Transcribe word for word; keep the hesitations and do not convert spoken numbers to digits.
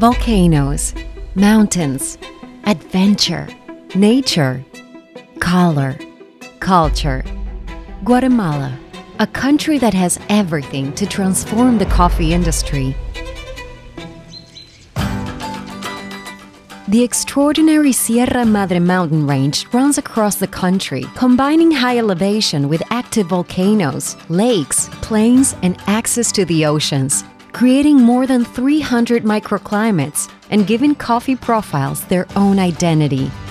Volcanoes, mountains, adventure, nature, color, culture. Guatemala, a country that has everything to transform the coffee industry. The extraordinary Sierra Madre mountain range runs across the country, combining high elevation with active volcanoes, lakes, plains, and access to the oceans, creating more than three hundred microclimates and giving coffee profiles their own identity.